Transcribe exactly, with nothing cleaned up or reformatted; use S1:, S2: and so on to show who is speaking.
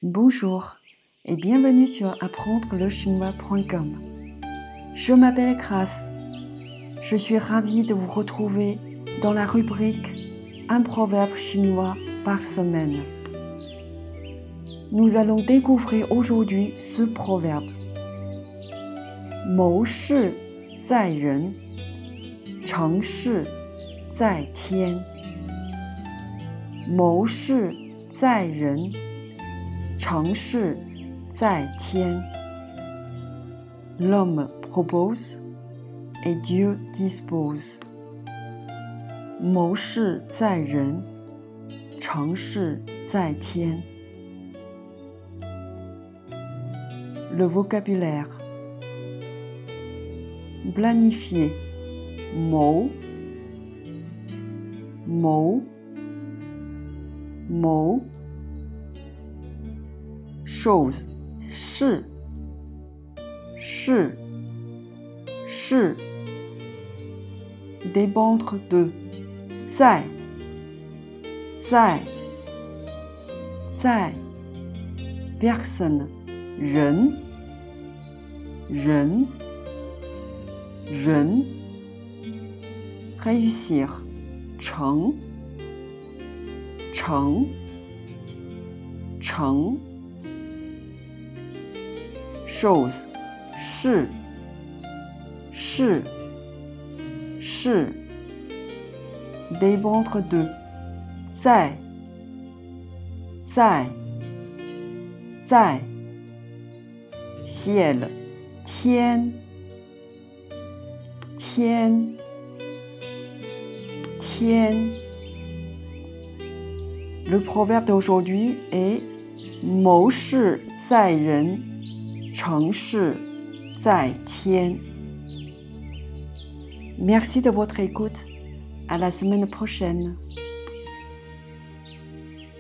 S1: Bonjour et bienvenue sur apprendre le chinois point com. Je m'appelle Grace. Je suis ravie de vous retrouver dans la rubrique Un proverbe chinois par semaine. Nous allons découvrir aujourd'hui ce proverbe. 谋事在人，成事在天。谋事在人，成事在天。L'homme propose et Dieu dispose. 谋事在人，成事在天。Le vocabulaire. Planifier. 谋，谋，谋。chose. 事，事，事。Dépendre de. 在，在，在。Personne. 人，人，人。Réussir. 成，成，成。chose. 事，事，事。Dépendre de. 在，在，在。ciel. 天，天，天。Le proverbe d'aujourd'hui est 谋事在人，成事在天。Merci de votre écoute. À la semaine prochaine.